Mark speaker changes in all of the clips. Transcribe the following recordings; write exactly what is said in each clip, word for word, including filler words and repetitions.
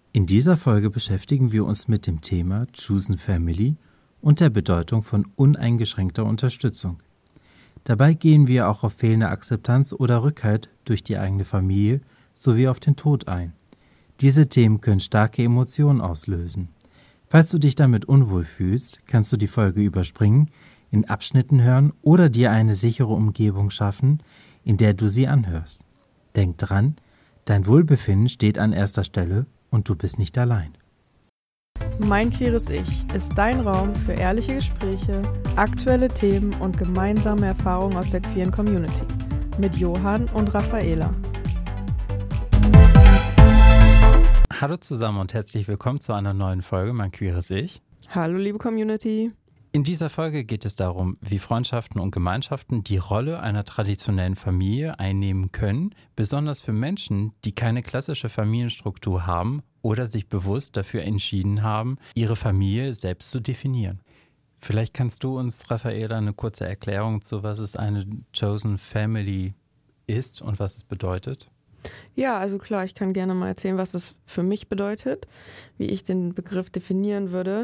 Speaker 1: In dieser Folge beschäftigen wir uns mit dem Thema Chosen Family und der Bedeutung von uneingeschränkter Unterstützung. Dabei gehen wir auch auf fehlende Akzeptanz oder Rückhalt durch die eigene Familie sowie auf den Tod ein. Diese Themen können starke Emotionen auslösen. Falls du dich damit unwohl fühlst, kannst du die Folge überspringen, in Abschnitten hören oder dir eine sichere Umgebung schaffen, in der du sie anhörst. Denk dran, dein Wohlbefinden steht an erster Stelle und du bist nicht allein.
Speaker 2: Mein queeres Ich ist dein Raum für ehrliche Gespräche, aktuelle Themen und gemeinsame Erfahrungen aus der queeren Community mit Johann und Raffaela.
Speaker 1: Hallo zusammen und herzlich willkommen zu einer neuen Folge Mein queeres Ich.
Speaker 2: Hallo liebe Community.
Speaker 1: In dieser Folge geht es darum, wie Freundschaften und Gemeinschaften die Rolle einer traditionellen Familie einnehmen können, besonders für Menschen, die keine klassische Familienstruktur haben oder sich bewusst dafür entschieden haben, ihre Familie selbst zu definieren. Vielleicht kannst du uns, Raffaela, eine kurze Erklärung zu, was es eine Chosen Family ist und was es bedeutet?
Speaker 2: Ja, also klar, ich kann gerne mal erzählen, was das für mich bedeutet, wie ich den Begriff definieren würde.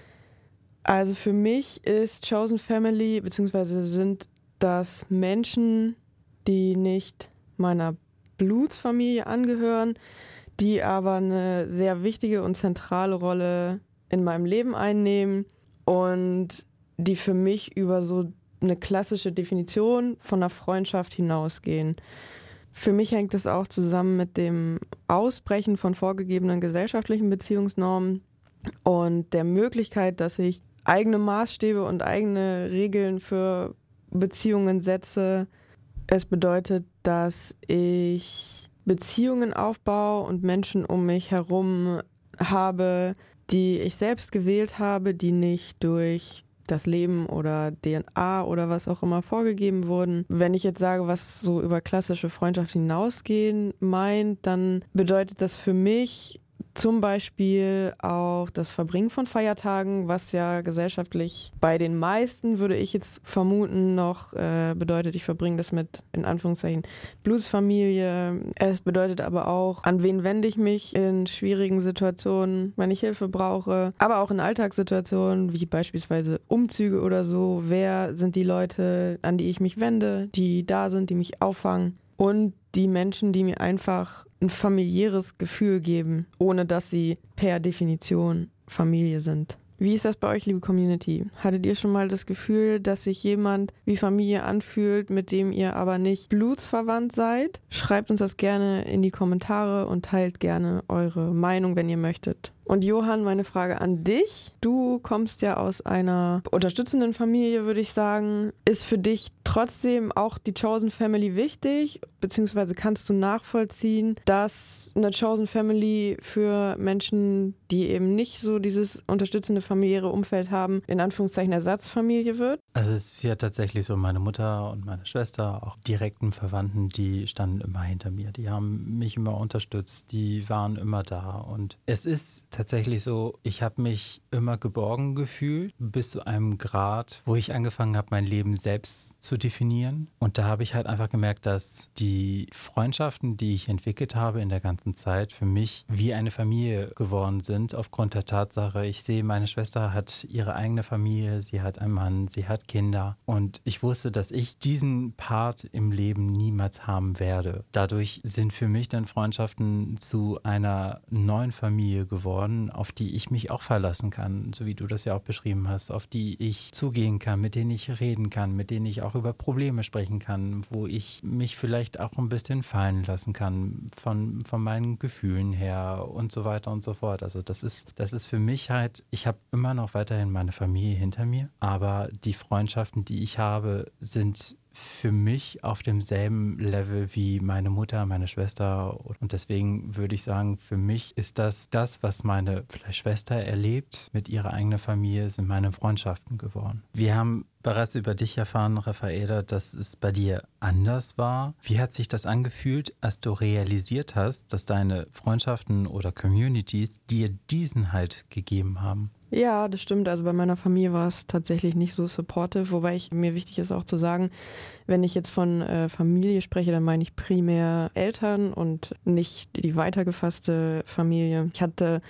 Speaker 2: Also für mich ist Chosen Family, beziehungsweise sind das Menschen, die nicht meiner Blutsfamilie angehören, die aber eine sehr wichtige und zentrale Rolle in meinem Leben einnehmen und die für mich über so eine klassische Definition von einer Freundschaft hinausgehen. Für mich hängt es auch zusammen mit dem Ausbrechen von vorgegebenen gesellschaftlichen Beziehungsnormen und der Möglichkeit, dass ich eigene Maßstäbe und eigene Regeln für Beziehungen setze. Es bedeutet, dass ich Beziehungen aufbaue und Menschen um mich herum habe, die ich selbst gewählt habe, die nicht durch das Leben oder D N A oder was auch immer vorgegeben wurden. Wenn ich jetzt sage, was so über klassische Freundschaft hinausgehen meint, dann bedeutet das für mich zum Beispiel auch das Verbringen von Feiertagen, was ja gesellschaftlich bei den meisten, würde ich jetzt vermuten, noch äh, bedeutet, ich verbringe das mit, in Anführungszeichen, Blutsfamilie. Es bedeutet aber auch, an wen wende ich mich in schwierigen Situationen, wenn ich Hilfe brauche, aber auch in Alltagssituationen, wie beispielsweise Umzüge oder so. Wer sind die Leute, an die ich mich wende, die da sind, die mich auffangen? Und die Menschen, die mir einfach ein familiäres Gefühl geben, ohne dass sie per Definition Familie sind. Wie ist das bei euch, liebe Community? Hattet ihr schon mal das Gefühl, dass sich jemand wie Familie anfühlt, mit dem ihr aber nicht blutsverwandt seid? Schreibt uns das gerne in die Kommentare und teilt gerne eure Meinung, wenn ihr möchtet. Und Johann, meine Frage an dich. Du kommst ja aus einer unterstützenden Familie, würde ich sagen. Ist für dich trotzdem auch die Chosen Family wichtig? Beziehungsweise kannst du nachvollziehen, dass eine Chosen Family für Menschen, die eben nicht so dieses unterstützende familiäre Umfeld haben, in Anführungszeichen Ersatzfamilie wird?
Speaker 1: Also es ist ja tatsächlich so, meine Mutter und meine Schwester, auch direkten Verwandten, die standen immer hinter mir. Die haben mich immer unterstützt, die waren immer da. Und es ist tatsächlich so, ich habe mich immer geborgen gefühlt, bis zu einem Grad, wo ich angefangen habe, mein Leben selbst zu definieren. Und da habe ich halt einfach gemerkt, dass die Freundschaften, die ich entwickelt habe in der ganzen Zeit, für mich wie eine Familie geworden sind, aufgrund der Tatsache, ich sehe, meine Schwester hat ihre eigene Familie, sie hat einen Mann, sie hat Kinder. Und ich wusste, dass ich diesen Part im Leben niemals haben werde. Dadurch sind für mich dann Freundschaften zu einer neuen Familie geworden, auf die ich mich auch verlassen kann, so wie du das ja auch beschrieben hast, auf die ich zugehen kann, mit denen ich reden kann, mit denen ich auch über Probleme sprechen kann, wo ich mich vielleicht auch ein bisschen fallen lassen kann von, von meinen Gefühlen her und so weiter und so fort. Also das ist, das ist für mich halt, ich habe immer noch weiterhin meine Familie hinter mir, aber die Freundschaften, die ich habe, sind für mich auf demselben Level wie meine Mutter, meine Schwester. Und deswegen würde ich sagen, für mich ist das das, was meine vielleicht Schwester erlebt mit ihrer eigenen Familie, sind meine Freundschaften geworden. Wir haben bereits über dich erfahren, Raffaela, dass es bei dir anders war. Wie hat sich das angefühlt, als du realisiert hast, dass deine Freundschaften oder Communities dir diesen Halt gegeben haben?
Speaker 2: Ja, das stimmt. Also bei meiner Familie war es tatsächlich nicht so supportive, wobei ich, mir wichtig ist auch zu sagen, wenn ich jetzt von äh, Familie spreche, dann meine ich primär Eltern und nicht die weitergefasste Familie. Ich hatte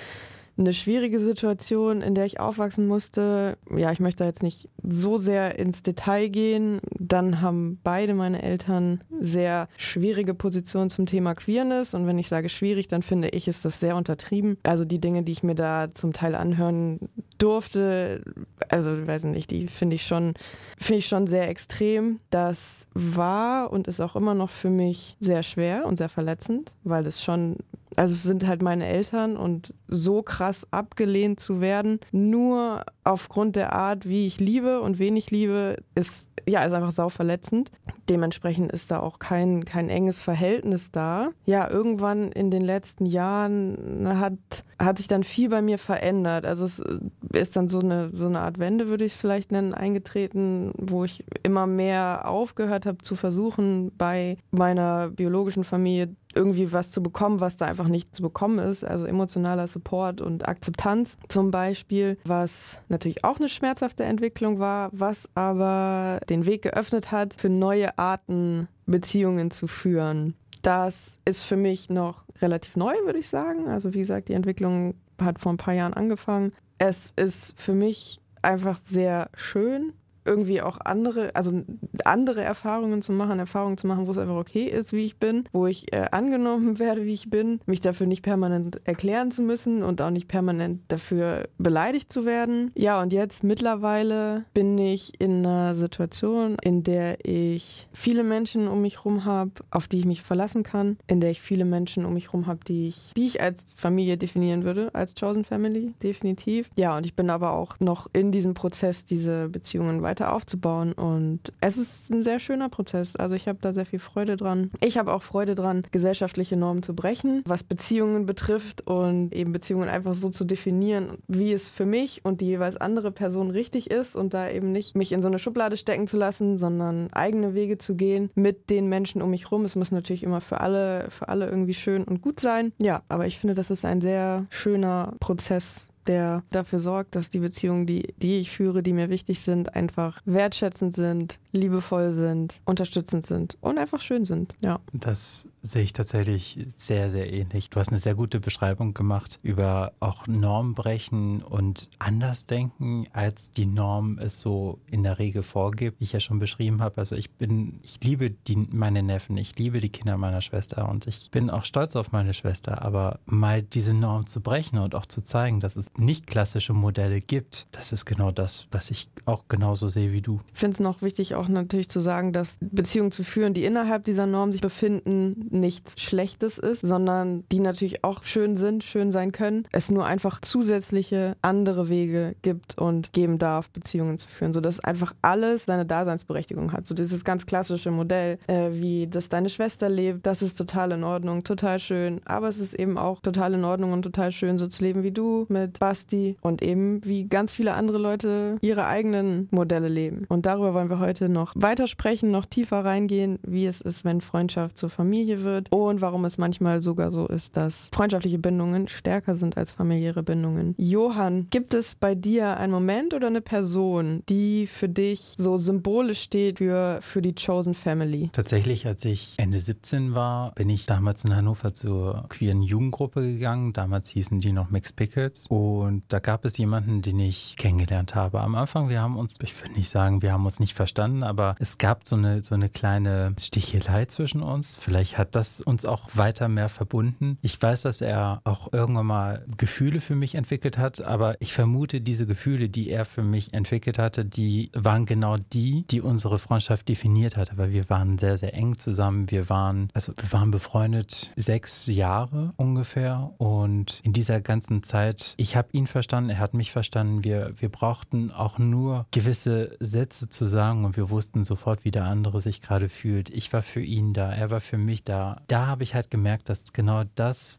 Speaker 2: eine schwierige Situation, in der ich aufwachsen musste. Ja, ich möchte jetzt nicht so sehr ins Detail gehen. Dann haben beide meine Eltern sehr schwierige Positionen zum Thema Queerness. Und wenn ich sage schwierig, dann finde ich, ist das sehr untertrieben. Also die Dinge, die ich mir da zum Teil anhören durfte, also ich weiß nicht, die finde ich schon, finde ich schon sehr extrem. Das war und ist auch immer noch für mich sehr schwer und sehr verletzend, weil es schon, also es sind halt meine Eltern und so krass abgelehnt zu werden, nur aufgrund der Art, wie ich liebe und wen ich liebe, ist ja ist einfach sauverletzend. Dementsprechend ist da auch kein, kein enges Verhältnis da. Ja, irgendwann in den letzten Jahren hat, hat sich dann viel bei mir verändert. Also es ist dann so eine, so eine Art Wende, würde ich es vielleicht nennen, eingetreten, wo ich immer mehr aufgehört habe zu versuchen, bei meiner biologischen Familie irgendwie was zu bekommen, was da einfach nicht zu bekommen ist. Also emotionaler Support und Akzeptanz zum Beispiel, was natürlich auch eine schmerzhafte Entwicklung war, was aber den Weg geöffnet hat, für neue Arten Beziehungen zu führen. Das ist für mich noch relativ neu, würde ich sagen. Also wie gesagt, die Entwicklung hat vor ein paar Jahren angefangen. Es ist für mich einfach sehr schön, irgendwie auch andere, also andere Erfahrungen zu machen, Erfahrungen zu machen, wo es einfach okay ist, wie ich bin, wo ich äh, angenommen werde, wie ich bin, mich dafür nicht permanent erklären zu müssen und auch nicht permanent dafür beleidigt zu werden. Ja, und jetzt mittlerweile bin ich in einer Situation, in der ich viele Menschen um mich rum habe, auf die ich mich verlassen kann, in der ich viele Menschen um mich rum habe, die ich, die ich als Familie definieren würde, als Chosen Family, definitiv. Ja, und ich bin aber auch noch in diesem Prozess, diese Beziehungen weiter aufzubauen und es ist ein sehr schöner Prozess. Also ich habe da sehr viel Freude dran. Ich habe auch Freude dran, gesellschaftliche Normen zu brechen, was Beziehungen betrifft und eben Beziehungen einfach so zu definieren, wie es für mich und die jeweils andere Person richtig ist und da eben nicht mich in so eine Schublade stecken zu lassen, sondern eigene Wege zu gehen mit den Menschen um mich rum. Es muss natürlich immer für alle, für alle irgendwie schön und gut sein. Ja, aber ich finde, das ist ein sehr schöner Prozess, der dafür sorgt, dass die Beziehungen, die, die ich führe, die mir wichtig sind, einfach wertschätzend sind, liebevoll sind, unterstützend sind und einfach schön sind. Ja.
Speaker 1: Das sehe ich tatsächlich sehr, sehr ähnlich. Du hast eine sehr gute Beschreibung gemacht über auch Normbrechen und Andersdenken, als die Norm es so in der Regel vorgibt, wie ich ja schon beschrieben habe. Also ich bin, ich liebe die, meine Neffen, ich liebe die Kinder meiner Schwester und ich bin auch stolz auf meine Schwester, aber mal diese Norm zu brechen und auch zu zeigen, dass es nicht klassische Modelle gibt, das ist genau das, was ich auch genauso sehe wie du.
Speaker 2: Ich finde es noch wichtig, auch natürlich zu sagen, dass Beziehungen zu führen, die innerhalb dieser Norm sich befinden, nichts Schlechtes ist, sondern die natürlich auch schön sind, schön sein können. Es nur einfach zusätzliche andere Wege gibt und geben darf, Beziehungen zu führen, sodass einfach alles seine Daseinsberechtigung hat. So dieses ganz klassische Modell, äh, wie das deine Schwester lebt, das ist total in Ordnung, total schön, aber es ist eben auch total in Ordnung und total schön, so zu leben wie du mit Basti und eben wie ganz viele andere Leute ihre eigenen Modelle leben. Und darüber wollen wir heute noch weiter sprechen, noch tiefer reingehen, wie es ist, wenn Freundschaft zur Familie wird und warum es manchmal sogar so ist, dass freundschaftliche Bindungen stärker sind als familiäre Bindungen. Johann, gibt es bei dir einen Moment oder eine Person, die für dich so symbolisch steht für, für die Chosen Family?
Speaker 1: Tatsächlich, als ich Ende siebzehn war, bin ich damals in Hannover zur queeren Jugendgruppe gegangen. Damals hießen die noch Mixed Pickles. Und da gab es jemanden, den ich kennengelernt habe. Am Anfang, wir haben uns, ich würde nicht sagen, wir haben uns nicht verstanden, aber es gab so eine, so eine kleine Stichelei zwischen uns. Vielleicht hat das uns auch weiter mehr verbunden. Ich weiß, dass er auch irgendwann mal Gefühle für mich entwickelt hat, aber ich vermute, diese Gefühle, die er für mich entwickelt hatte, die waren genau die, die unsere Freundschaft definiert hat. Aber wir waren sehr, sehr eng zusammen. Wir waren, also wir waren befreundet sechs Jahre ungefähr und in dieser ganzen Zeit, ich habe ihn verstanden, er hat mich verstanden. Wir, wir brauchten auch nur gewisse Sätze zu sagen und wir wussten sofort, wie der andere sich gerade fühlt. Ich war für ihn da, er war für mich da. Da habe ich halt gemerkt, dass genau das, was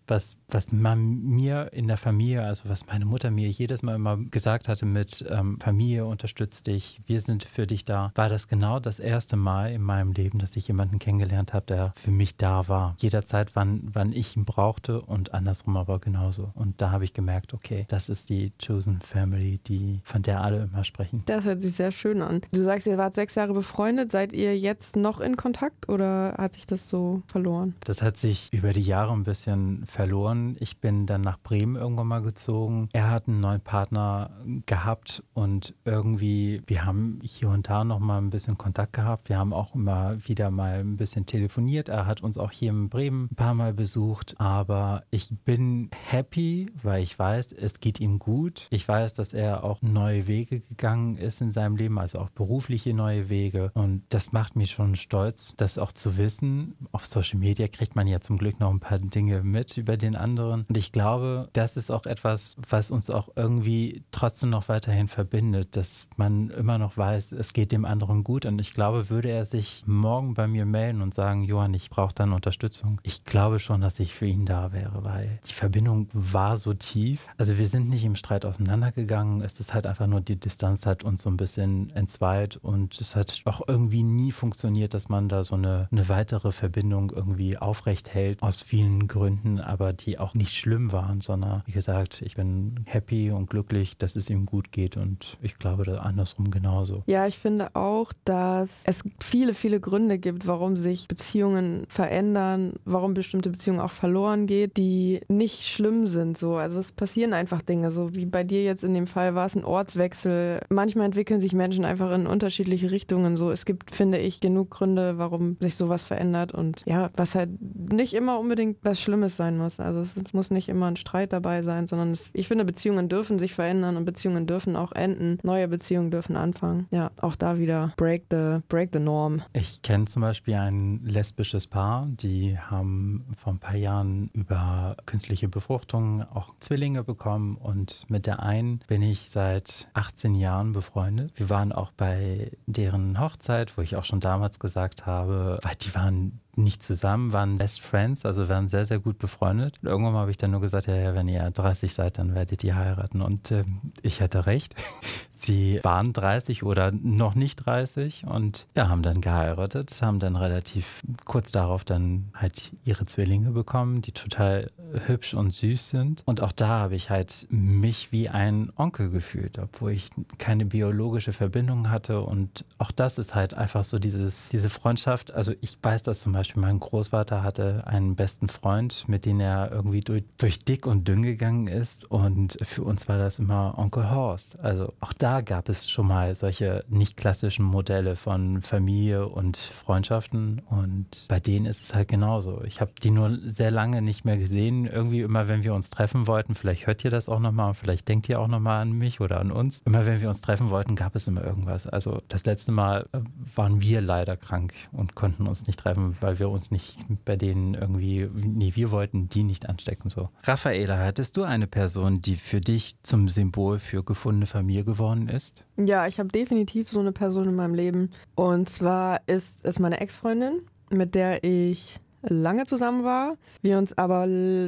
Speaker 1: was man mir in der Familie, also was meine Mutter mir jedes Mal immer gesagt hatte mit ähm, Familie unterstützt dich, wir sind für dich da, war das genau das erste Mal in meinem Leben, dass ich jemanden kennengelernt habe, der für mich da war. Jederzeit, wann, wann ich ihn brauchte und andersrum aber genauso. Und da habe ich gemerkt, okay, das ist die Chosen Family, die, von der alle immer sprechen.
Speaker 2: Das hört sich sehr schön an. Du sagst, ihr wart sechs Jahre befreundet. Seid ihr jetzt noch in Kontakt oder hat sich das so verloren?
Speaker 1: Das hat sich über die Jahre ein bisschen verloren. Ich bin dann nach Bremen irgendwann mal gezogen. Er hat einen neuen Partner gehabt und irgendwie, wir haben hier und da noch mal ein bisschen Kontakt gehabt. Wir haben auch immer wieder mal ein bisschen telefoniert. Er hat uns auch hier in Bremen ein paar Mal besucht. Aber ich bin happy, weil ich weiß, es geht ihm gut. Ich weiß, dass er auch neue Wege gegangen ist in seinem Leben, also auch berufliche neue Wege. Und das macht mich schon stolz, das auch zu wissen. Auf Social Media kriegt man ja zum Glück noch ein paar Dinge mit über den anderen. Und ich glaube, das ist auch etwas, was uns auch irgendwie trotzdem noch weiterhin verbindet, dass man immer noch weiß, es geht dem anderen gut. Und ich glaube, würde er sich morgen bei mir melden und sagen, Johann, ich brauche dann Unterstützung. Ich glaube schon, dass ich für ihn da wäre, weil die Verbindung war so tief. Also wir sind nicht im Streit auseinandergegangen. Es ist halt einfach nur, die Distanz hat uns so ein bisschen entzweit und es hat auch irgendwie nie funktioniert, dass man da so eine, eine weitere Verbindung irgendwie aufrecht hält, aus vielen Gründen, aber die auch nicht schlimm waren, sondern wie gesagt, ich bin happy und glücklich, dass es ihm gut geht und ich glaube, da andersrum genauso.
Speaker 2: Ja, ich finde auch, dass es viele, viele Gründe gibt, warum sich Beziehungen verändern, warum bestimmte Beziehungen auch verloren geht, die nicht schlimm sind. So. Also es passieren einfach Dinge, so wie bei dir jetzt in dem Fall war es ein Ortswechsel. Manchmal entwickeln sich Menschen einfach in unterschiedliche Richtungen. So, es gibt, finde ich, genug Gründe, warum sich sowas verändert und ja, was halt nicht immer unbedingt was Schlimmes sein muss. Also es muss nicht immer ein Streit dabei sein, sondern es, ich finde, Beziehungen dürfen sich verändern und Beziehungen dürfen auch enden. Neue Beziehungen dürfen anfangen. Ja, auch da wieder break the, break the norm.
Speaker 1: Ich kenne zum Beispiel ein lesbisches Paar, die haben vor ein paar Jahren über künstliche Befruchtung auch Zwillinge bekommen und mit der einen bin ich seit achtzehn Jahren befreundet. Wir waren auch bei deren Hochzeit, wo ich auch schon damals gesagt habe, weil die waren nicht zusammen, waren Best Friends, also waren sehr, sehr gut befreundet. Und irgendwann habe ich dann nur gesagt, ja, ja, wenn ihr dreißig seid, dann werdet ihr heiraten. Und äh, ich hatte recht. Sie waren dreißig oder noch nicht dreißig und ja, haben dann geheiratet, haben dann relativ kurz darauf dann halt ihre Zwillinge bekommen, die total hübsch und süß sind. Und auch da habe ich halt mich wie ein Onkel gefühlt, obwohl ich keine biologische Verbindung hatte. Und auch das ist halt einfach so dieses, diese Freundschaft. Also ich weiß das zum Beispiel, mein Großvater hatte einen besten Freund, mit dem er irgendwie durch, durch dick und dünn gegangen ist. Und für uns war das immer Onkel Horst. Also auch da gab es schon mal solche nicht klassischen Modelle von Familie und Freundschaften und bei denen ist es halt genauso. Ich habe die nur sehr lange nicht mehr gesehen. Irgendwie immer, wenn wir uns treffen wollten, vielleicht hört ihr das auch nochmal, vielleicht denkt ihr auch nochmal an mich oder an uns. Immer, wenn wir uns treffen wollten, gab es immer irgendwas. Also das letzte Mal waren wir leider krank und konnten uns nicht treffen, weil wir uns nicht bei denen irgendwie, nee, wir wollten die nicht anstecken. So. Raffaela, hattest du eine Person, die für dich zum Symbol für gefundene Familie geworden ist?
Speaker 2: Ja, ich habe definitiv so eine Person in meinem Leben. Und zwar ist es meine Ex-Freundin, mit der ich lange zusammen war. Wir uns aber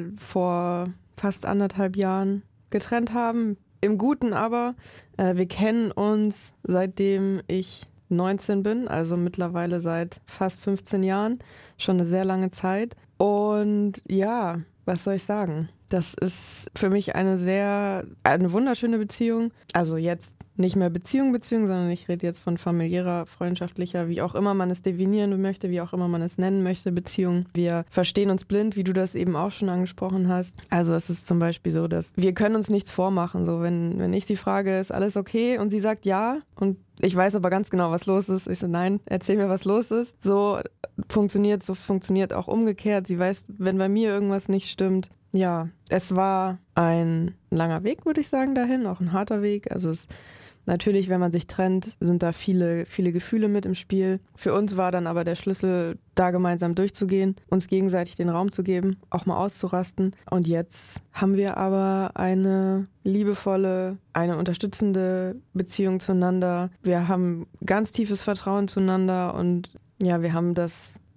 Speaker 2: vor fast anderthalb Jahren getrennt haben. Im Guten aber. Äh, wir kennen uns seitdem ich neunzehn bin, also mittlerweile seit fast fünfzehn Jahren. Schon eine sehr lange Zeit. Und ja, was soll ich sagen? Das ist für mich eine sehr, eine wunderschöne Beziehung. Also jetzt nicht mehr Beziehung, Beziehung, sondern ich rede jetzt von familiärer, freundschaftlicher, wie auch immer man es definieren möchte, wie auch immer man es nennen möchte, Beziehung. Wir verstehen uns blind, wie du das eben auch schon angesprochen hast. Also es ist zum Beispiel so, dass wir können uns nichts vormachen. So, wenn, wenn ich die Frage, ist alles okay? Und sie sagt ja und ich weiß aber ganz genau, was los ist. Ich so, nein, erzähl mir, was los ist. So funktioniert, so funktioniert auch umgekehrt. Sie weiß, wenn bei mir irgendwas nicht stimmt. Ja, es war ein langer Weg, würde ich sagen, dahin, auch ein harter Weg. Also es natürlich, wenn man sich trennt, sind da viele, viele Gefühle mit im Spiel. Für uns war dann aber der Schlüssel, da gemeinsam durchzugehen, uns gegenseitig den Raum zu geben, auch mal auszurasten. Und jetzt haben wir aber eine liebevolle, eine unterstützende Beziehung zueinander. Wir haben ganz tiefes Vertrauen zueinander und ja, wir haben das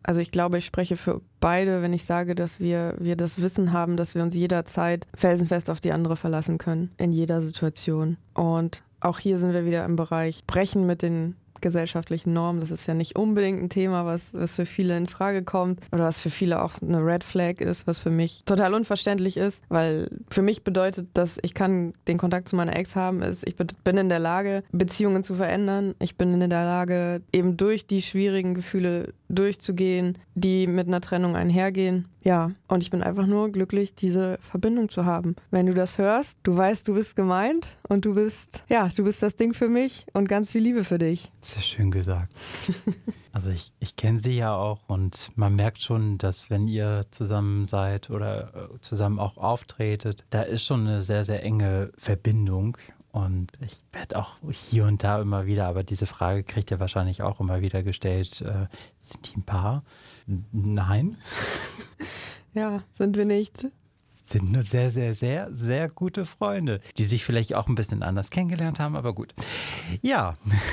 Speaker 2: Also ich glaube, ich spreche für beide, wenn ich sage, dass wir, wir das Wissen haben, dass wir uns jederzeit felsenfest auf die andere verlassen können, in jeder Situation. Und auch hier sind wir wieder im Bereich Brechen mit den gesellschaftlichen Normen. Das ist ja nicht unbedingt ein Thema, was, was für viele in Frage kommt oder was für viele auch eine Red Flag ist, was für mich total unverständlich ist, weil für mich bedeutet, dass ich kann den Kontakt zu meiner Ex haben, ist, ich bin in der Lage, Beziehungen zu verändern. Ich bin in der Lage, eben durch die schwierigen Gefühle durchzugehen, die mit einer Trennung einhergehen. Ja, und ich bin einfach nur glücklich, diese Verbindung zu haben. Wenn du das hörst, du weißt, du bist gemeint und du bist, ja, du bist das Ding für mich und ganz viel Liebe für dich.
Speaker 1: Sehr schön gesagt. Also ich, ich kenne sie ja auch und man merkt schon, dass wenn ihr zusammen seid oder zusammen auch auftretet, da ist schon eine sehr, sehr enge Verbindung. Und ich werde auch hier und da immer wieder, aber diese Frage kriegt ihr wahrscheinlich auch immer wieder gestellt, äh, sind die ein Paar? Nein.
Speaker 2: Ja, sind wir nicht.
Speaker 1: Sind nur sehr, sehr, sehr, sehr gute Freunde, die sich vielleicht auch ein bisschen anders kennengelernt haben, aber gut. Ja.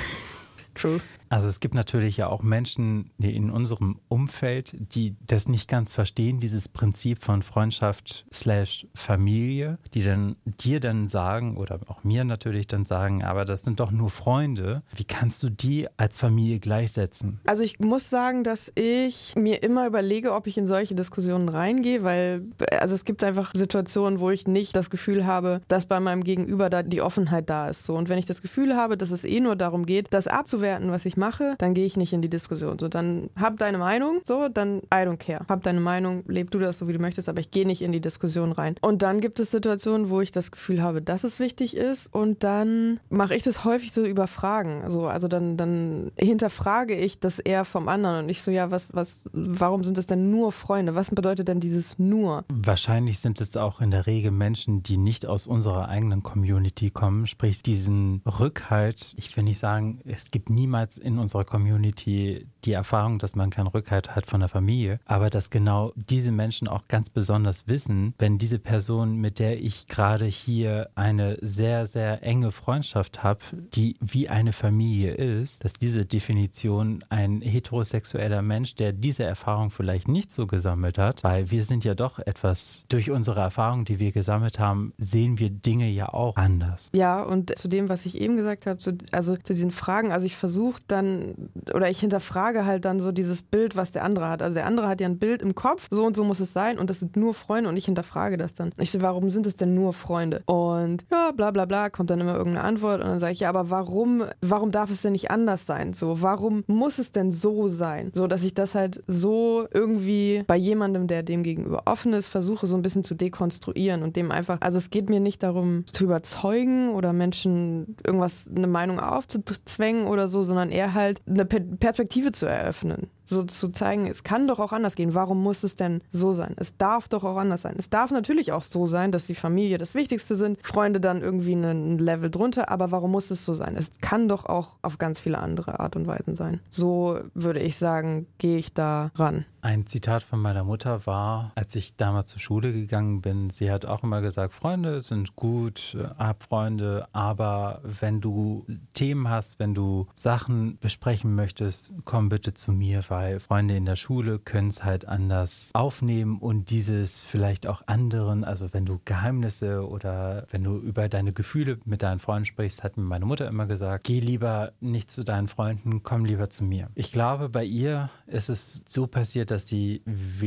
Speaker 2: True.
Speaker 1: Also es gibt natürlich ja auch Menschen in unserem Umfeld, die das nicht ganz verstehen, dieses Prinzip von Freundschaft slash Familie, die dann dir dann sagen oder auch mir natürlich dann sagen, aber das sind doch nur Freunde. Wie kannst du die als Familie gleichsetzen?
Speaker 2: Also ich muss sagen, dass ich mir immer überlege, ob ich in solche Diskussionen reingehe, weil also es gibt einfach Situationen, wo ich nicht das Gefühl habe, dass bei meinem Gegenüber da die Offenheit da ist. So. Und wenn ich das Gefühl habe, dass es eh nur darum geht, das abzuwerten, was ich mache, mache, dann gehe ich nicht in die Diskussion. So, dann hab deine Meinung, so, dann I don't care. Hab deine Meinung, leb du das so, wie du möchtest, aber ich gehe nicht in die Diskussion rein. Und dann gibt es Situationen, wo ich das Gefühl habe, dass es wichtig ist und dann mache ich das häufig so über Fragen. Also, also dann, dann hinterfrage ich das eher vom anderen und ich so, ja, was, was, warum sind es denn nur Freunde? Was bedeutet denn dieses nur?
Speaker 1: Wahrscheinlich sind es auch in der Regel Menschen, die nicht aus unserer eigenen Community kommen, sprich diesen Rückhalt. Ich will nicht sagen, es gibt niemals in unserer Community die Erfahrung, dass man keinen Rückhalt hat von der Familie, aber dass genau diese Menschen auch ganz besonders wissen, wenn diese Person, mit der ich gerade hier eine sehr, sehr enge Freundschaft habe, die wie eine Familie ist, dass diese Definition ein heterosexueller Mensch, der diese Erfahrung vielleicht nicht so gesammelt hat, weil wir sind ja doch etwas, durch unsere Erfahrung, die wir gesammelt haben, sehen wir Dinge ja auch anders.
Speaker 2: Ja, und zu dem, was ich eben gesagt habe, zu, also zu diesen Fragen, also ich versuche dann, oder ich hinterfrage halt dann so dieses Bild, was der andere hat. Also der andere hat ja ein Bild im Kopf, so und so muss es sein und das sind nur Freunde und ich hinterfrage das dann. Ich so, warum sind es denn nur Freunde? Und ja, bla bla bla, kommt dann immer irgendeine Antwort und dann sage ich, ja, aber warum, warum darf es denn nicht anders sein? So, warum muss es denn so sein? So, dass ich das halt so irgendwie bei jemandem, der dem gegenüber offen ist, versuche so ein bisschen zu dekonstruieren und dem einfach, also es geht mir nicht darum zu überzeugen oder Menschen irgendwas, eine Meinung aufzuzwängen oder so, sondern eher halt eine Perspektive zu eröffnen. So zu zeigen, es kann doch auch anders gehen. Warum muss es denn so sein? Es darf doch auch anders sein. Es darf natürlich auch so sein, dass die Familie das Wichtigste sind, Freunde dann irgendwie ein Level drunter, aber warum muss es so sein? Es kann doch auch auf ganz viele andere Art und Weisen sein. So würde ich sagen, gehe ich da ran.
Speaker 1: Ein Zitat von meiner Mutter war, als ich damals zur Schule gegangen bin, sie hat auch immer gesagt, Freunde sind gut, hab Freunde, aber wenn du Themen hast, wenn du Sachen besprechen möchtest, komm bitte zu mir, weil Freunde in der Schule können es halt anders aufnehmen und dieses vielleicht auch anderen, also wenn du Geheimnisse oder wenn du über deine Gefühle mit deinen Freunden sprichst, hat mir meine Mutter immer gesagt, geh lieber nicht zu deinen Freunden, komm lieber zu mir. Ich glaube, bei ihr ist es so passiert, dass sie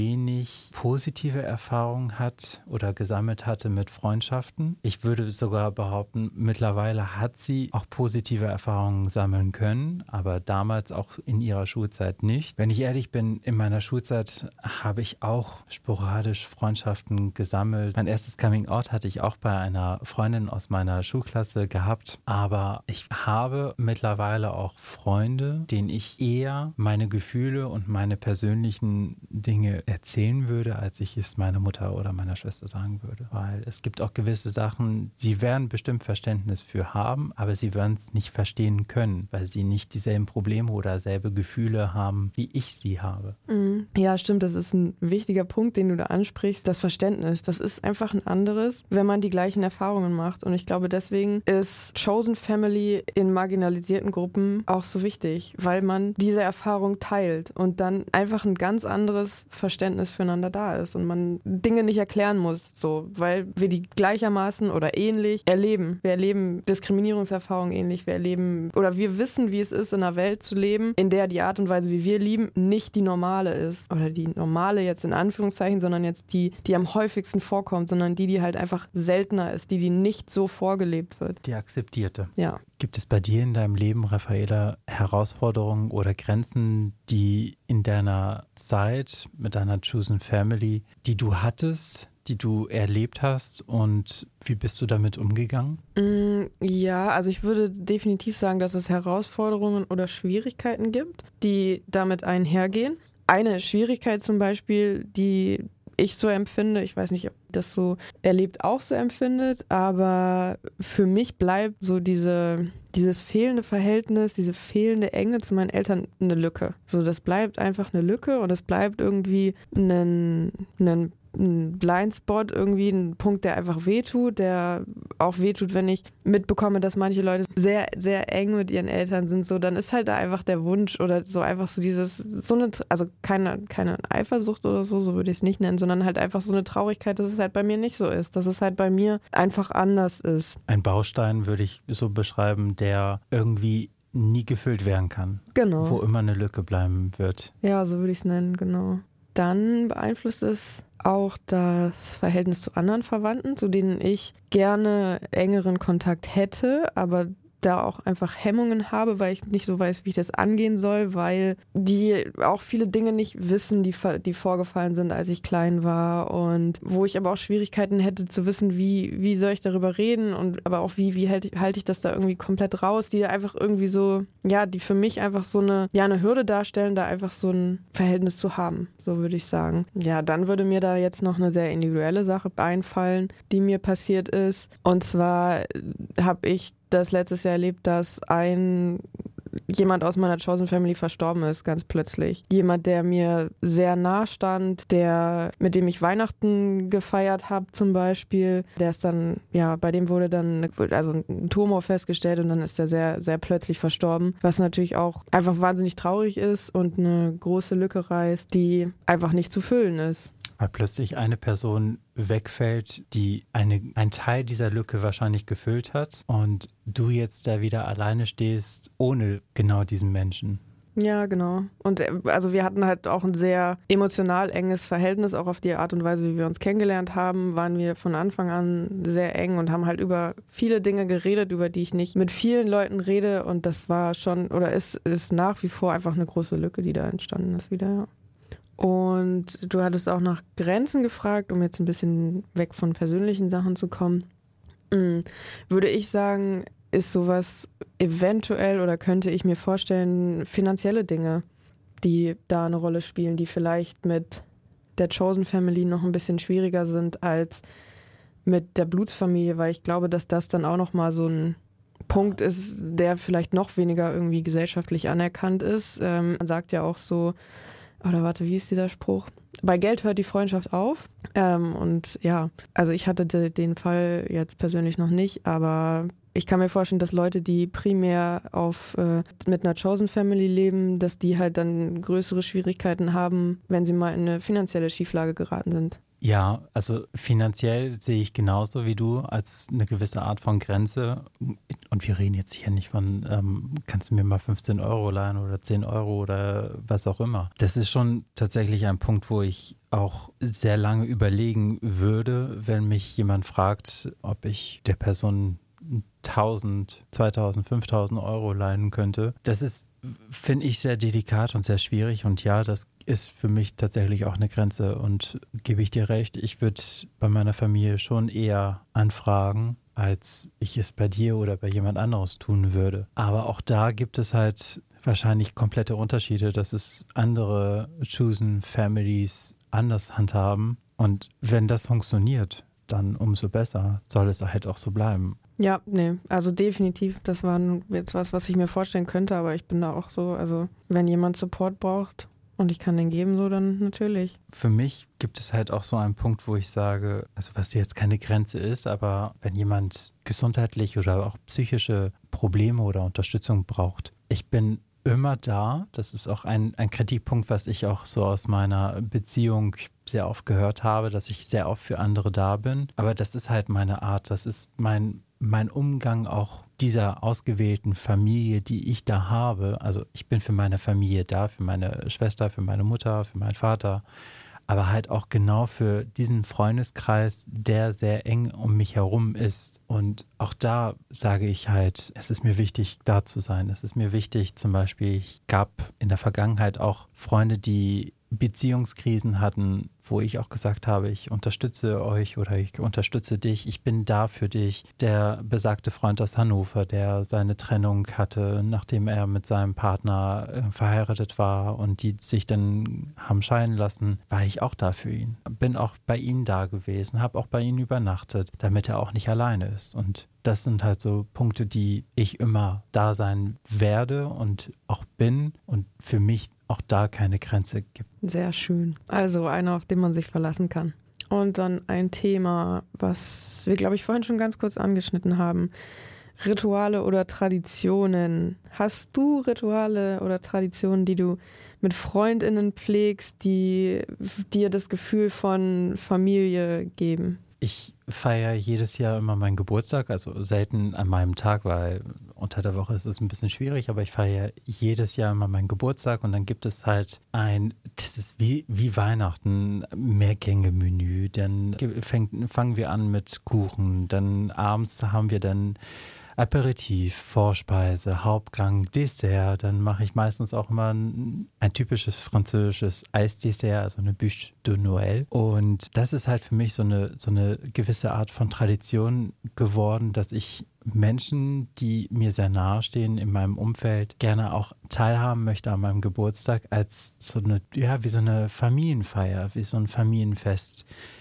Speaker 1: wenig positive Erfahrungen hat oder gesammelt hatte mit Freundschaften. Ich würde sogar behaupten, mittlerweile hat sie auch positive Erfahrungen sammeln können, aber damals auch in ihrer Schulzeit nicht. Wenn ich ehrlich bin, in meiner Schulzeit habe ich auch sporadisch Freundschaften gesammelt. Mein erstes Coming-out hatte ich auch bei einer Freundin aus meiner Schulklasse gehabt, aber ich habe mittlerweile auch Freunde, denen ich eher meine Gefühle und meine persönlichen Menschen Dinge erzählen würde, als ich es meiner Mutter oder meiner Schwester sagen würde. Weil es gibt auch gewisse Sachen, sie werden bestimmt Verständnis für haben, aber sie werden es nicht verstehen können, weil sie nicht dieselben Probleme oder selbe Gefühle haben, wie ich sie habe.
Speaker 2: Ja, stimmt, das ist ein wichtiger Punkt, den du da ansprichst. Das Verständnis, das ist einfach ein anderes, wenn man die gleichen Erfahrungen macht. Und ich glaube, deswegen ist Chosen Family in marginalisierten Gruppen auch so wichtig, weil man diese Erfahrung teilt und dann einfach ein ganz anderes Verständnis füreinander da ist und man Dinge nicht erklären muss, so, weil wir die gleichermaßen oder ähnlich erleben. Wir erleben Diskriminierungserfahrungen ähnlich, wir erleben oder wir wissen, wie es ist, in einer Welt zu leben, in der die Art und Weise, wie wir lieben, nicht die normale ist. Oder die normale jetzt in Anführungszeichen, sondern jetzt die, die am häufigsten vorkommt, sondern die, die halt einfach seltener ist, die, die nicht so vorgelebt wird.
Speaker 1: Die akzeptierte.
Speaker 2: Ja.
Speaker 1: Gibt es bei dir in deinem Leben, Raffaela, Herausforderungen oder Grenzen, die in deiner Zeit mit deiner Chosen Family, die du hattest, die du erlebt hast und wie bist du damit umgegangen?
Speaker 2: Ja, also ich würde definitiv sagen, dass es Herausforderungen oder Schwierigkeiten gibt, die damit einhergehen. Eine Schwierigkeit zum Beispiel, die ich so empfinde, ich weiß nicht, ob das so erlebt auch so empfindet, aber für mich bleibt so diese, dieses fehlende Verhältnis, diese fehlende Enge zu meinen Eltern eine Lücke. So, das bleibt einfach eine Lücke und es bleibt irgendwie ein, ein ein Blindspot, irgendwie ein Punkt, der einfach wehtut, der auch wehtut, wenn ich mitbekomme, dass manche Leute sehr, sehr eng mit ihren Eltern sind, so, dann ist halt da einfach der Wunsch oder so einfach so dieses, so eine, also keine, keine Eifersucht oder so, so würde ich es nicht nennen, sondern halt einfach so eine Traurigkeit, dass es halt bei mir nicht so ist, dass es halt bei mir einfach anders ist.
Speaker 1: Ein Baustein würde ich so beschreiben, der irgendwie nie gefüllt werden kann.
Speaker 2: Genau.
Speaker 1: Wo immer eine Lücke bleiben wird.
Speaker 2: Ja, so würde ich es nennen, genau. Dann beeinflusst es auch das Verhältnis zu anderen Verwandten, zu denen ich gerne engeren Kontakt hätte, aber da auch einfach Hemmungen habe, weil ich nicht so weiß, wie ich das angehen soll, weil die auch viele Dinge nicht wissen, die, die vorgefallen sind, als ich klein war und wo ich aber auch Schwierigkeiten hätte zu wissen, wie, wie soll ich darüber reden und aber auch wie, wie halte ich, halte ich das da irgendwie komplett raus, die einfach irgendwie so, ja, die für mich einfach so eine, ja, eine Hürde darstellen, da einfach so ein Verhältnis zu haben, so würde ich sagen. Ja, dann würde mir da jetzt noch eine sehr individuelle Sache einfallen, die mir passiert ist, und zwar habe ich das letztes Jahr erlebt, dass ein jemand aus meiner Chosen Family verstorben ist, ganz plötzlich. Jemand, der mir sehr nah stand, der, mit dem ich Weihnachten gefeiert habe zum Beispiel, der ist dann, ja, bei dem wurde dann also ein Tumor festgestellt und dann ist er sehr, sehr plötzlich verstorben, was natürlich auch einfach wahnsinnig traurig ist und eine große Lücke reißt, die einfach nicht zu füllen ist.
Speaker 1: Weil plötzlich eine Person wegfällt, die eine, einen Teil dieser Lücke wahrscheinlich gefüllt hat und du jetzt da wieder alleine stehst, ohne genau diesen Menschen.
Speaker 2: Ja, genau. Und also wir hatten halt auch ein sehr emotional enges Verhältnis, auch auf die Art und Weise, wie wir uns kennengelernt haben, waren wir von Anfang an sehr eng und haben halt über viele Dinge geredet, über die ich nicht mit vielen Leuten rede, und das war schon, oder ist, ist nach wie vor einfach eine große Lücke, die da entstanden ist wieder, ja. Und du hattest auch nach Grenzen gefragt, um jetzt ein bisschen weg von persönlichen Sachen zu kommen. Mhm. Würde ich sagen, ist sowas eventuell oder könnte ich mir vorstellen, finanzielle Dinge, die da eine Rolle spielen, die vielleicht mit der Chosen Family noch ein bisschen schwieriger sind als mit der Blutsfamilie, weil ich glaube, dass das dann auch nochmal so ein Punkt ist, der vielleicht noch weniger irgendwie gesellschaftlich anerkannt ist. Ähm, man sagt ja auch so, oder warte, wie ist dieser Spruch? Bei Geld hört die Freundschaft auf. Ähm, und ja, also ich hatte de- den Fall jetzt persönlich noch nicht, aber ich kann mir vorstellen, dass Leute, die primär auf, äh, mit einer Chosen Family leben, dass die halt dann größere Schwierigkeiten haben, wenn sie mal in eine finanzielle Schieflage geraten sind.
Speaker 1: Ja, also finanziell sehe ich genauso wie du als eine gewisse Art von Grenze. Und wir reden jetzt hier nicht von, ähm, kannst du mir mal fünfzehn Euro leihen oder zehn Euro oder was auch immer. Das ist schon tatsächlich ein Punkt, wo ich auch sehr lange überlegen würde, wenn mich jemand fragt, ob ich der Person tausend, zweitausend, fünftausend Euro leihen könnte. Das ist, finde ich, sehr delikat und sehr schwierig. Und ja, das ist für mich tatsächlich auch eine Grenze. Und gebe ich dir recht, ich würde bei meiner Familie schon eher anfragen, als ich es bei dir oder bei jemand anderes tun würde. Aber auch da gibt es halt, wahrscheinlich komplette Unterschiede, dass es andere Chosen Families anders handhaben. Und wenn das funktioniert, dann umso besser. Soll es halt auch so bleiben.
Speaker 2: Ja, nee, also definitiv. Das war jetzt was, was ich mir vorstellen könnte, aber ich bin da auch so, also wenn jemand Support braucht und ich kann den geben, so dann natürlich.
Speaker 1: Für mich gibt es halt auch so einen Punkt, wo ich sage, also was jetzt keine Grenze ist, aber wenn jemand gesundheitlich oder auch psychische Probleme oder Unterstützung braucht, ich bin immer da. Das ist auch ein, ein Kritikpunkt, was ich auch so aus meiner Beziehung sehr oft gehört habe, dass ich sehr oft für andere da bin. Aber das ist halt meine Art, das ist mein, mein Umgang auch dieser ausgewählten Familie, die ich da habe. Also ich bin für meine Familie da, für meine Schwester, für meine Mutter, für meinen Vater, aber halt auch genau für diesen Freundeskreis, der sehr eng um mich herum ist. Und auch da sage ich halt, es ist mir wichtig, da zu sein. Es ist mir wichtig, zum Beispiel, ich gab in der Vergangenheit auch Freunde, die Beziehungskrisen hatten, wo ich auch gesagt habe, ich unterstütze euch oder ich unterstütze dich, ich bin da für dich. Der besagte Freund aus Hannover, der seine Trennung hatte, nachdem er mit seinem Partner äh, verheiratet war und die sich dann haben scheiden lassen, war ich auch da für ihn. Bin auch bei ihm da gewesen, habe auch bei ihm übernachtet, damit er auch nicht alleine ist. Und das sind halt so Punkte, die ich immer da sein werde und auch bin und für mich auch da keine Grenze gibt.
Speaker 2: Sehr schön. Also einer, auf den man sich verlassen kann. Und dann ein Thema, was wir, glaube ich, vorhin schon ganz kurz angeschnitten haben. Rituale oder Traditionen. Hast du Rituale oder Traditionen, die du mit FreundInnen pflegst, die dir das Gefühl von Familie geben?
Speaker 1: Ich feiere jedes Jahr immer meinen Geburtstag, also selten an meinem Tag, weil unter der Woche ist es ein bisschen schwierig, aber ich feiere jedes Jahr immer meinen Geburtstag und dann gibt es halt ein, das ist wie, wie Weihnachten, Mehrgänge-Menü. Dann fängt, fangen wir an mit Kuchen, dann abends haben wir dann Aperitif, Vorspeise, Hauptgang, Dessert. Dann mache ich meistens auch immer ein, ein typisches französisches Eisdessert, also eine Bûche de Noël. Und das ist halt für mich so eine, so eine gewisse Art von Tradition geworden, dass ich Menschen, die mir sehr nahe stehen in meinem Umfeld, gerne auch teilhaben möchte an meinem Geburtstag als so eine, ja, wie so eine Familienfeier, wie so ein Familienfest.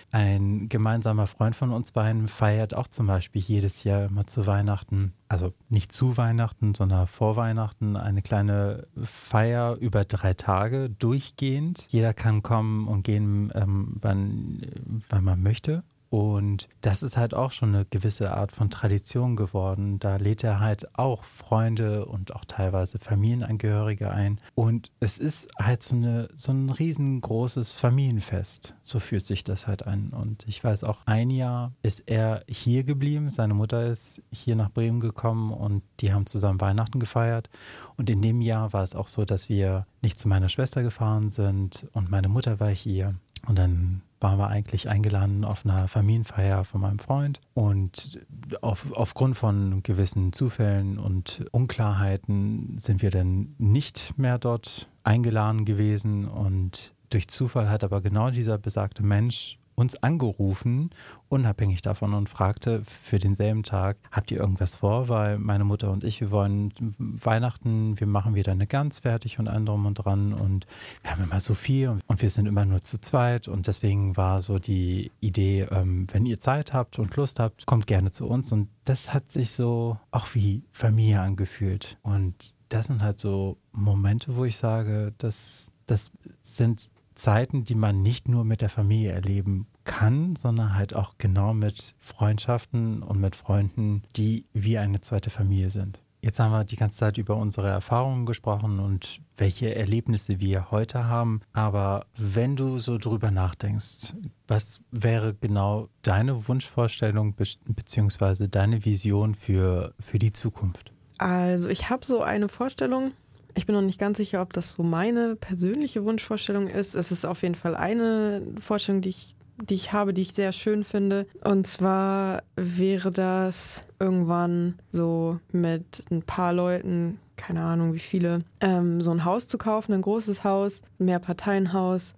Speaker 1: Ein gemeinsamer Freund von uns beiden feiert auch zum Beispiel jedes Jahr immer zu Weihnachten, also nicht zu Weihnachten, sondern vor Weihnachten, eine kleine Feier über drei Tage durchgehend. Jeder kann kommen und gehen, ähm, wann, wann man möchte. Und das ist halt auch schon eine gewisse Art von Tradition geworden. Da lädt er halt auch Freunde und auch teilweise Familienangehörige ein. Und es ist halt so, eine, so ein riesengroßes Familienfest. So fühlt sich das halt an. Und ich weiß auch, ein Jahr ist er hier geblieben. Seine Mutter ist hier nach Bremen gekommen und die haben zusammen Weihnachten gefeiert. Und in dem Jahr war es auch so, dass wir nicht zu meiner Schwester gefahren sind und meine Mutter war hier. Und dann waren wir eigentlich eingeladen auf einer Familienfeier von meinem Freund. Und auf, aufgrund von gewissen Zufällen und Unklarheiten sind wir dann nicht mehr dort eingeladen gewesen. Und durch Zufall hat aber genau dieser besagte Mensch uns angerufen, unabhängig davon, und fragte für denselben Tag, habt ihr irgendwas vor? Weil meine Mutter und ich, wir wollen Weihnachten, wir machen wieder eine Gans fertig und allem drum und dran und wir haben immer so viel und, und wir sind immer nur zu zweit und deswegen war so die Idee, ähm, wenn ihr Zeit habt und Lust habt, kommt gerne zu uns, und das hat sich so auch wie Familie angefühlt, und das sind halt so Momente, wo ich sage, das, das sind Zeiten, die man nicht nur mit der Familie erleben kann, sondern halt auch genau mit Freundschaften und mit Freunden, die wie eine zweite Familie sind. Jetzt haben wir die ganze Zeit über unsere Erfahrungen gesprochen und welche Erlebnisse wir heute haben. Aber wenn du so drüber nachdenkst, was wäre genau deine Wunschvorstellung be- beziehungsweise deine Vision für, für die Zukunft?
Speaker 2: Also ich habe so eine Vorstellung. Ich bin noch nicht ganz sicher, ob das so meine persönliche Wunschvorstellung ist. Es ist auf jeden Fall eine Vorstellung, die ich, die ich habe, die ich sehr schön finde. Und zwar wäre das irgendwann so mit ein paar Leuten, keine Ahnung wie viele, ähm, so ein Haus zu kaufen, ein großes Haus, ein Mehrparteienhaus,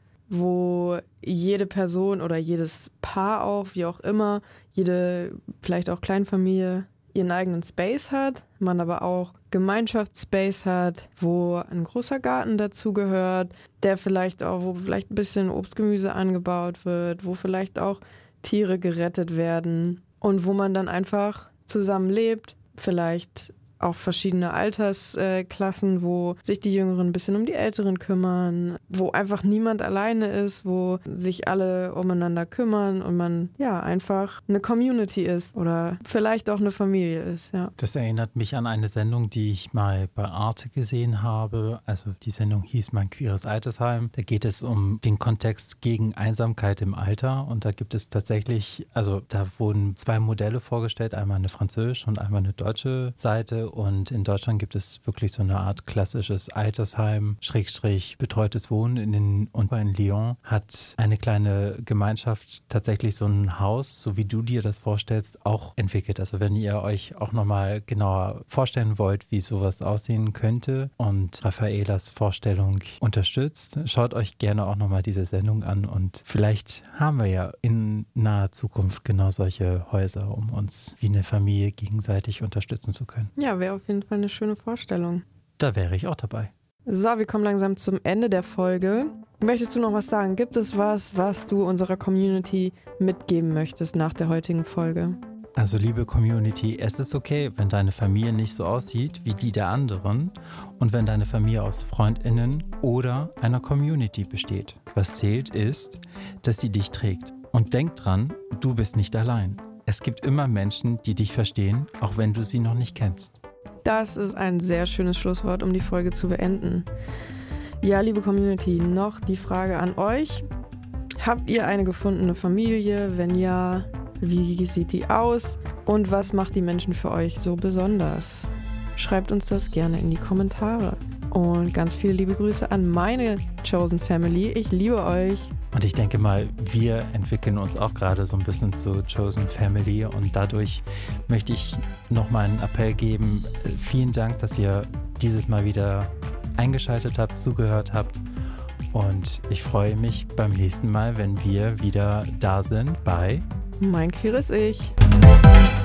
Speaker 2: wo jede Person oder jedes Paar auch, wie auch immer, jede vielleicht auch Kleinfamilie, ihren eigenen Space hat, man aber auch Gemeinschaftsspace hat, wo ein großer Garten dazugehört, der vielleicht auch, wo vielleicht ein bisschen Obst, Gemüse angebaut wird, wo vielleicht auch Tiere gerettet werden und wo man dann einfach zusammen lebt, vielleicht auch verschiedene Altersklassen, wo sich die Jüngeren ein bisschen um die Älteren kümmern, wo einfach niemand alleine ist, wo sich alle umeinander kümmern und man ja einfach eine Community ist oder vielleicht auch eine Familie ist. Ja.
Speaker 1: Das erinnert mich an eine Sendung, die ich mal bei Arte gesehen habe. Also die Sendung hieß Mein queeres Altersheim. Da geht es um den Kontext gegen Einsamkeit im Alter und da gibt es tatsächlich, also da wurden zwei Modelle vorgestellt, einmal eine französische und einmal eine deutsche Seite. Und in Deutschland gibt es wirklich so eine Art klassisches Altersheim, Schrägstrich betreutes Wohnen. In den, und in Lyon hat eine kleine Gemeinschaft tatsächlich so ein Haus, so wie du dir das vorstellst, auch entwickelt. Also wenn ihr euch auch nochmal genauer vorstellen wollt, wie sowas aussehen könnte und Raffaelas Vorstellung unterstützt, schaut euch gerne auch nochmal diese Sendung an und vielleicht haben wir ja in naher Zukunft genau solche Häuser, um uns wie eine Familie gegenseitig unterstützen zu können.
Speaker 2: Ja, wäre auf jeden Fall eine schöne Vorstellung.
Speaker 1: Da wäre ich auch dabei.
Speaker 2: So, wir kommen langsam zum Ende der Folge. Möchtest du noch was sagen? Gibt es was, was du unserer Community mitgeben möchtest nach der heutigen Folge?
Speaker 1: Also liebe Community, es ist okay, wenn deine Familie nicht so aussieht wie die der anderen und wenn deine Familie aus FreundInnen oder einer Community besteht. Was zählt ist, dass sie dich trägt. Und denk dran, du bist nicht allein. Es gibt immer Menschen, die dich verstehen, auch wenn du sie noch nicht kennst.
Speaker 2: Das ist ein sehr schönes Schlusswort, um die Folge zu beenden. Ja, liebe Community, noch die Frage an euch. Habt ihr eine gefundene Familie? Wenn ja, wie sieht die aus? Und was macht die Menschen für euch so besonders? Schreibt uns das gerne in die Kommentare. Und ganz viele liebe Grüße an meine Chosen Family. Ich liebe euch.
Speaker 1: Und ich denke mal, wir entwickeln uns auch gerade so ein bisschen zur Chosen Family und dadurch möchte ich nochmal einen Appell geben. Vielen Dank, dass ihr dieses Mal wieder eingeschaltet habt, zugehört habt und ich freue mich beim nächsten Mal, wenn wir wieder da sind bei
Speaker 2: Mein queeres Ich.